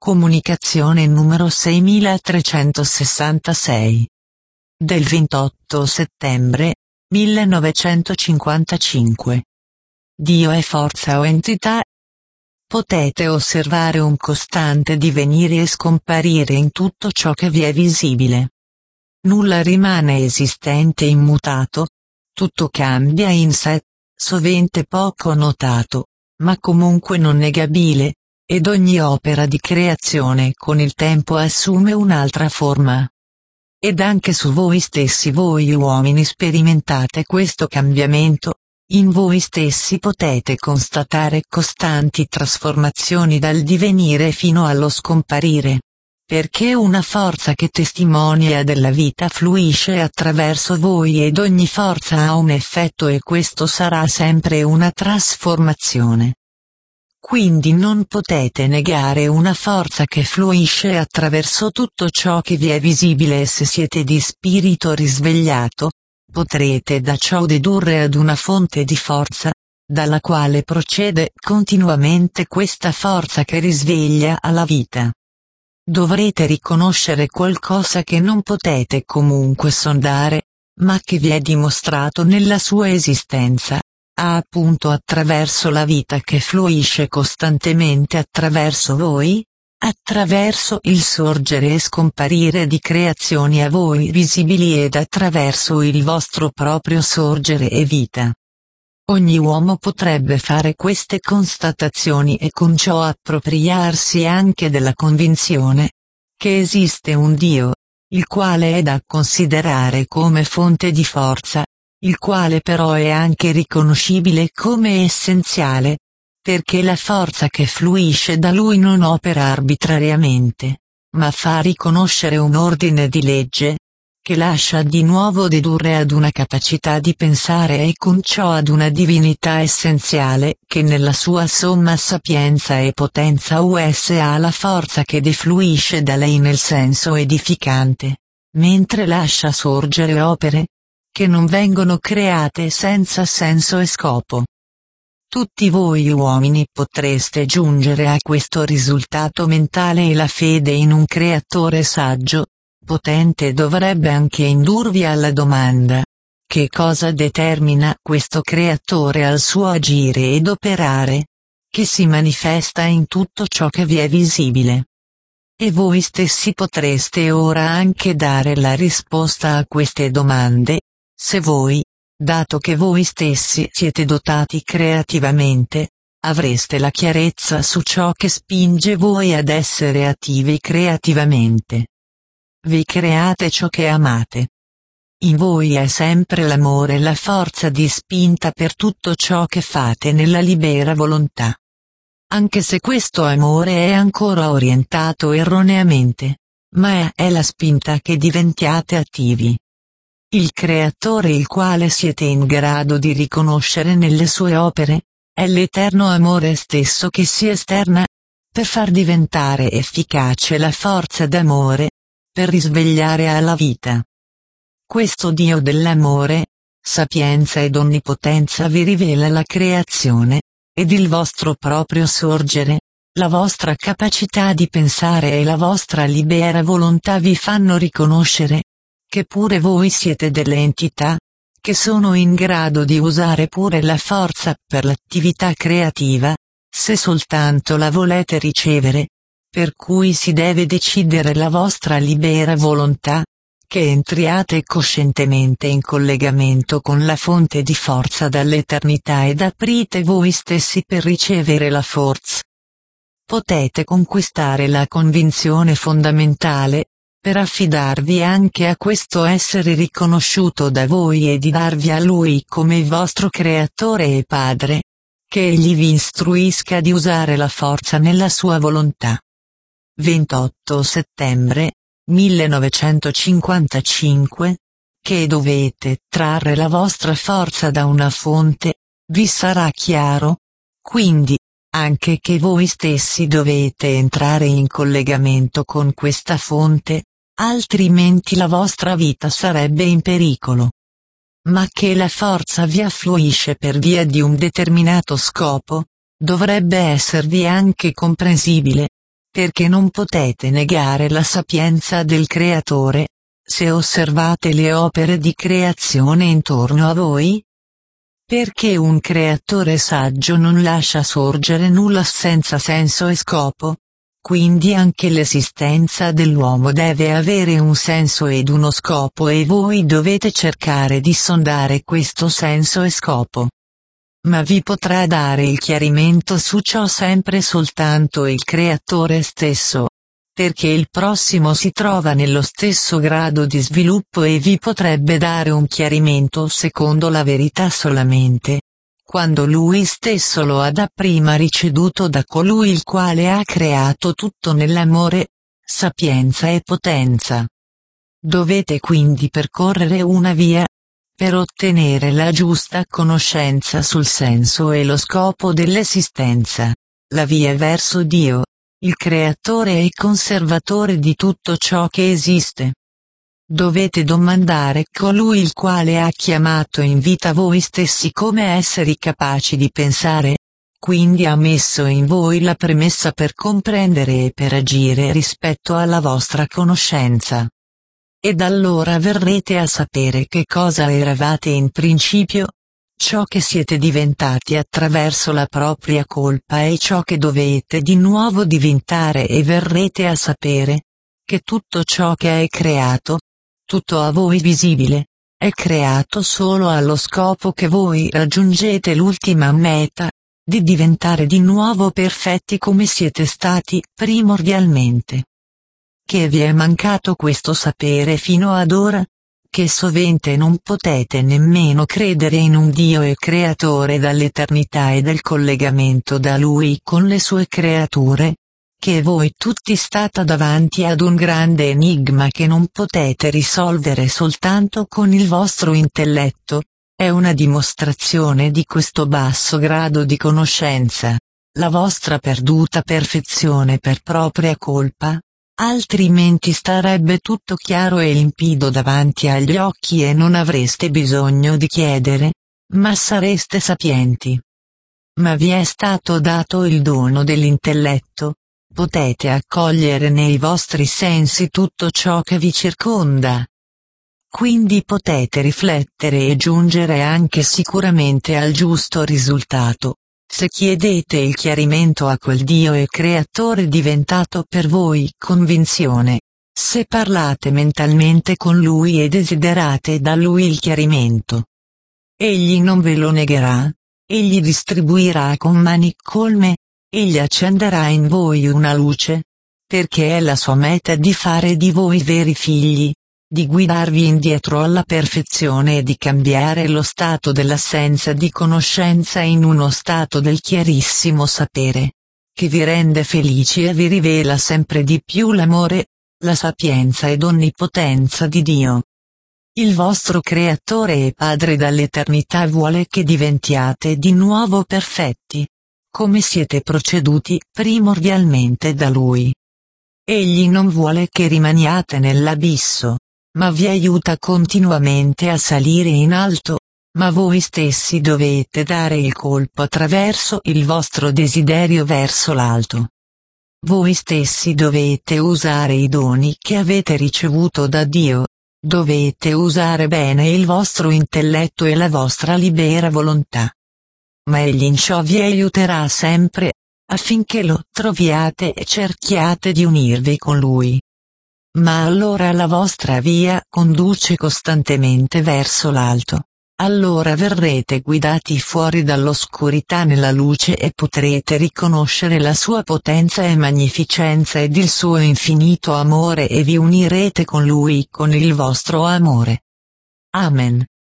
Comunicazione numero 6366. Del 28 settembre 1955. Dio è forza o entità? Potete osservare un costante divenire e scomparire in tutto ciò che vi è visibile. Nulla rimane esistente e immutato, tutto cambia in sé, sovente poco notato, ma comunque non negabile, ed ogni opera di creazione con il tempo assume un'altra forma. Ed anche su voi stessi voi uomini sperimentate questo cambiamento, in voi stessi potete constatare costanti trasformazioni dal divenire fino allo scomparire. Perché una forza che testimonia della vita fluisce attraverso voi ed ogni forza ha un effetto e questo sarà sempre una trasformazione. Quindi non potete negare una forza che fluisce attraverso tutto ciò che vi è visibile e se siete di spirito risvegliato, potrete da ciò dedurre ad una fonte di forza, dalla quale procede continuamente questa forza che risveglia alla vita. Dovrete riconoscere qualcosa che non potete comunque sondare, ma che vi è dimostrato nella sua esistenza, appunto attraverso la vita che fluisce costantemente attraverso voi, attraverso il sorgere e scomparire di creazioni a voi visibili ed attraverso il vostro proprio sorgere e vita. Ogni uomo potrebbe fare queste constatazioni e con ciò appropriarsi anche della convinzione che esiste un Dio, il quale è da considerare come fonte di forza, il quale però è anche riconoscibile come essenziale, perché la forza che fluisce da lui non opera arbitrariamente, ma fa riconoscere un ordine di legge, che lascia di nuovo dedurre ad una capacità di pensare e con ciò ad una divinità essenziale che nella sua somma sapienza e potenza us ha la forza che defluisce da lei nel senso edificante, mentre lascia sorgere opere che non vengono create senza senso e scopo. Tutti voi uomini potreste giungere a questo risultato mentale e la fede in un creatore saggio, potente dovrebbe anche indurvi alla domanda: che cosa determina questo creatore al suo agire ed operare, che si manifesta in tutto ciò che vi è visibile? E voi stessi potreste ora anche dare la risposta a queste domande, se voi, dato che voi stessi siete dotati creativamente, avreste la chiarezza su ciò che spinge voi ad essere attivi creativamente. Vi create ciò che amate. In voi è sempre l'amore la forza di spinta per tutto ciò che fate nella libera volontà. Anche se questo amore è ancora orientato erroneamente, ma è la spinta che diventiate attivi. Il creatore il quale siete in grado di riconoscere nelle sue opere, è l'eterno amore stesso che si esterna, per far diventare efficace la forza d'amore, per risvegliare alla vita. Questo Dio dell'amore, sapienza ed onnipotenza vi rivela la creazione, ed il vostro proprio sorgere, la vostra capacità di pensare e la vostra libera volontà vi fanno riconoscere che pure voi siete delle entità, che sono in grado di usare pure la forza per l'attività creativa, se soltanto la volete ricevere, per cui si deve decidere la vostra libera volontà, che entriate coscientemente in collegamento con la fonte di forza dall'eternità ed aprite voi stessi per ricevere la forza. Potete conquistare la convinzione fondamentale, per affidarvi anche a questo essere riconosciuto da voi e di darvi a Lui come vostro Creatore e Padre, che Egli vi istruisca di usare la forza nella sua volontà. 28 settembre 1955, che dovete trarre la vostra forza da una fonte, vi sarà chiaro, quindi, anche che voi stessi dovete entrare in collegamento con questa fonte, altrimenti la vostra vita sarebbe in pericolo. Ma che la forza vi affluisce per via di un determinato scopo, dovrebbe esservi anche comprensibile, perché non potete negare la sapienza del Creatore, se osservate le opere di creazione intorno a voi? Perché un creatore saggio non lascia sorgere nulla senza senso e scopo. Quindi anche l'esistenza dell'uomo deve avere un senso ed uno scopo e voi dovete cercare di sondare questo senso e scopo. Ma vi potrà dare il chiarimento su ciò sempre soltanto il Creatore stesso, perché il prossimo si trova nello stesso grado di sviluppo e vi potrebbe dare un chiarimento secondo la verità solamente, quando lui stesso lo ha dapprima ricevuto da colui il quale ha creato tutto nell'amore, sapienza e potenza. Dovete quindi percorrere una via, per ottenere la giusta conoscenza sul senso e lo scopo dell'esistenza, la via verso Dio, il creatore e conservatore di tutto ciò che esiste. Dovete domandare colui il quale ha chiamato in vita voi stessi come esseri capaci di pensare, quindi ha messo in voi la premessa per comprendere e per agire rispetto alla vostra conoscenza. Ed allora verrete a sapere che cosa eravate in principio, ciò che siete diventati attraverso la propria colpa e ciò che dovete di nuovo diventare e verrete a sapere che tutto ciò che è creato, tutto a voi visibile, è creato solo allo scopo che voi raggiungete l'ultima meta, di diventare di nuovo perfetti come siete stati primordialmente. Che vi è mancato questo sapere fino ad ora? Che sovente non potete nemmeno credere in un Dio e creatore dall'eternità e del collegamento da Lui con le sue creature? Che voi tutti state davanti ad un grande enigma che non potete risolvere soltanto con il vostro intelletto? È una dimostrazione di questo basso grado di conoscenza, la vostra perduta perfezione per propria colpa? Altrimenti starebbe tutto chiaro e limpido davanti agli occhi e non avreste bisogno di chiedere, ma sareste sapienti. Ma vi è stato dato il dono dell'intelletto, potete accogliere nei vostri sensi tutto ciò che vi circonda. Quindi potete riflettere e giungere anche sicuramente al giusto risultato. Se chiedete il chiarimento a quel Dio e Creatore diventato per voi convinzione, se parlate mentalmente con Lui e desiderate da Lui il chiarimento, Egli non ve lo negherà, Egli distribuirà con mani colme, Egli accenderà in voi una luce, perché è la sua meta di fare di voi veri figli, di guidarvi indietro alla perfezione e di cambiare lo stato dell'assenza di conoscenza in uno stato del chiarissimo sapere, che vi rende felici e vi rivela sempre di più l'amore, la sapienza ed onnipotenza di Dio. Il vostro Creatore e Padre dall'eternità vuole che diventiate di nuovo perfetti, come siete proceduti primordialmente da Lui. Egli non vuole che rimaniate nell'abisso, ma vi aiuta continuamente a salire in alto, ma voi stessi dovete dare il colpo attraverso il vostro desiderio verso l'alto. Voi stessi dovete usare i doni che avete ricevuto da Dio, dovete usare bene il vostro intelletto e la vostra libera volontà. Ma Egli in ciò vi aiuterà sempre, affinché lo troviate e cerchiate di unirvi con Lui. Ma allora la vostra via conduce costantemente verso l'alto. Allora verrete guidati fuori dall'oscurità nella luce e potrete riconoscere la sua potenza e magnificenza ed il suo infinito amore e vi unirete con Lui con il vostro amore. Amen.